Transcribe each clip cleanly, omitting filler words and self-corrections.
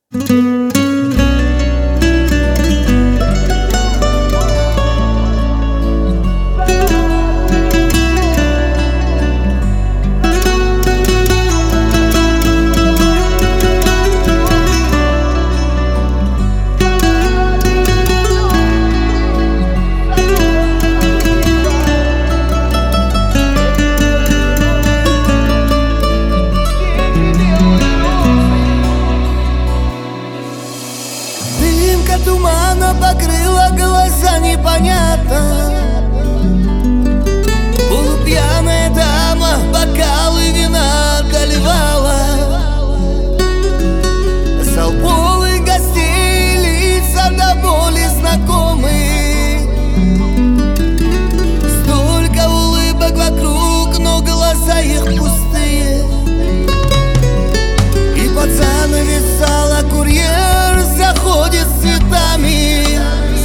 Тумана покрыла глаза непонятно. Полупьяная дама бокалы вина доливала. Зал полный гостей, лица до боли знакомые. Столько улыбок вокруг, но глаза их пустые. И под занавес зала курьер заходит с цветами,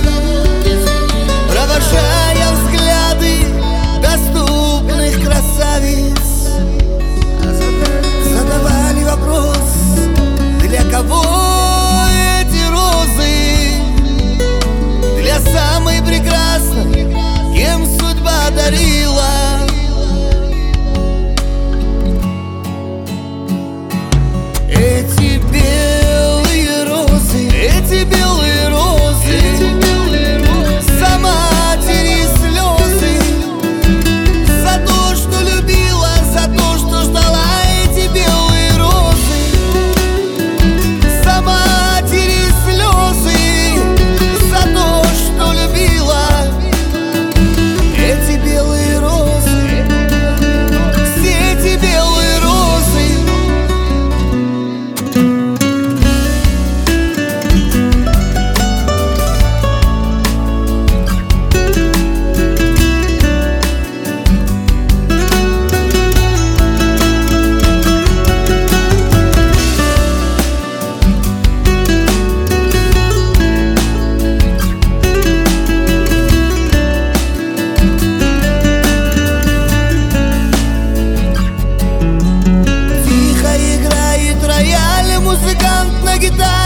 провожая взгляды доступных красавиц. Задавали вопрос: для кого эти розы? Для самой прекрасной, кем судьба дарила. Эти белые розы, эти белые розы, за матери слезы, за то, что любила, за то, что ждала. Эти белые розы, за матери слезы, за то, что любила. Эти белые розы, все эти белые розы. Музыкант на гитаре